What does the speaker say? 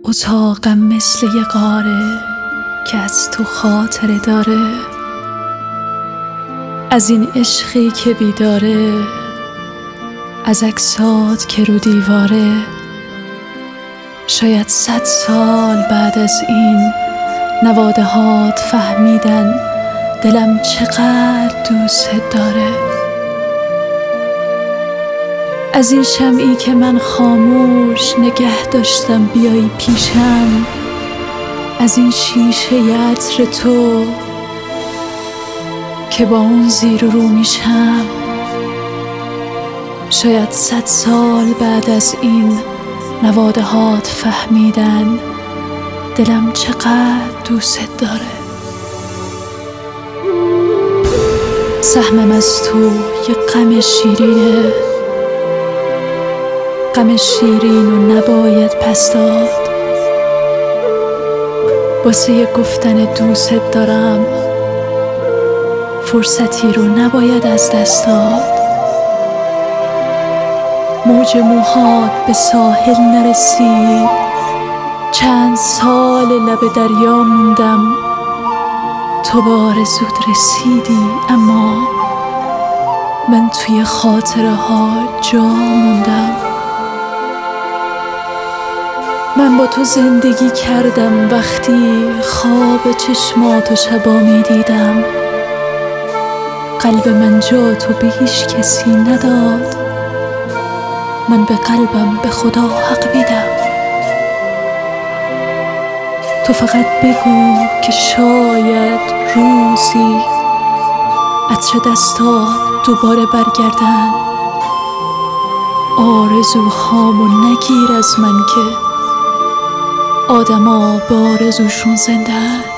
اتاقم مثل یه غاره که از تو خاطره داره، از این عشقی که بیداره، از عکسات که رو دیواره. شاید 100 سال بعد از این نواده هات فهمیدن دلم چقدر دوست داره. از این شمعی که من خاموش نگه داشتم بیایی پیشم، از این شیشه عطر تو که با اون زیر و رو میشم. شاید 100 سال بعد از این نواده هات فهمیدن دلم چقدر دوست داره. سهمم از تو یه غم شیرینه، غم شیرین و نباید پس داد. واسه یه گفتن دوست دارم فرصتی رو نباید از دست داد. موج موهات به ساحل نرسید، چند سال لب دریا موندم. تو به آرزوت رسیدی اما من توی خاطره ها جا موندم. من با تو زندگی کردم وقتی خواب چشماتو شبا می دیدم. قلب من جا تو به هیچ کسی نداد، من به قلبم به خدا حق میدم. تو فقط بگو که شاید روزی عطر دستات دوباره برگردن. آرزوهامو نگیر از من که آدما به آرزوشون زندن.